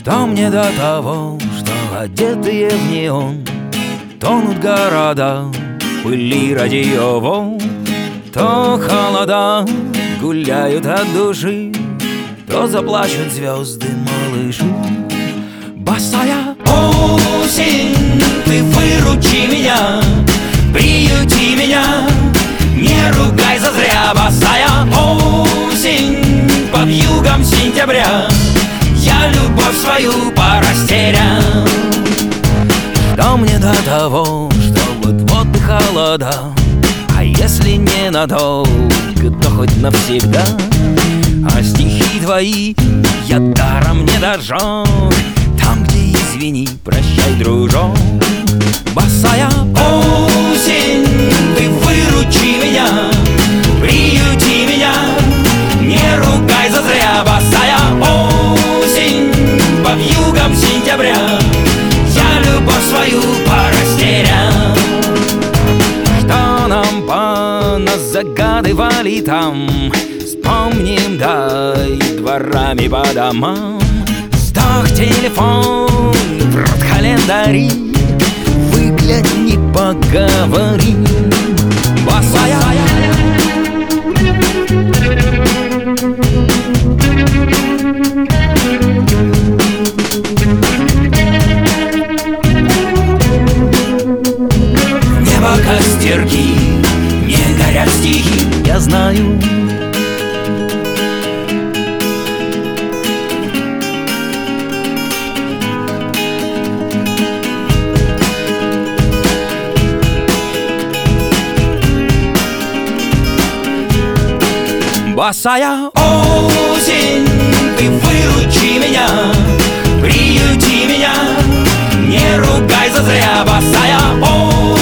Что мне до того, что одетые в неон тонут города в пыли радиоволн? То холода гуляют от души, то заплачут звезды малыши. Босая осень, ты выручи меня, приюти меня, не ругай зазря. Босая осень, под югом сентября я любовь свою порастерял. Что мне до того, что вот-вот и холода, а если не надолго, то хоть навсегда. А стихи твои я даром не дожег, там, где извини, прощай, дружок. Босая осень, ты выручи меня, приюти меня, не ругай зазря. Босая осень, под югом сентября я любовь свою порастерял. Что нам поназагадывали там, вспомним, дай дворами по домам. Сдох телефон, в рот календари, выгляни, поговори. Босая небо костерки, не горят стихи, я знаю. Босая осень, ты выручи меня, приюти меня, не ругай зазря. Босая осень,